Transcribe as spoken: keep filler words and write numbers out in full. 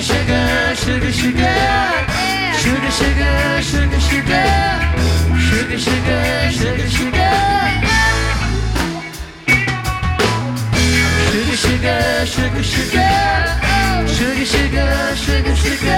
sugar, sugar, sugar. Sugar, sugar, sugar, sugar. Sugar, sugar, sugar, sugar. Sugar, sugar, sugar, sugar. Sugar, sugar, sugar, sugar.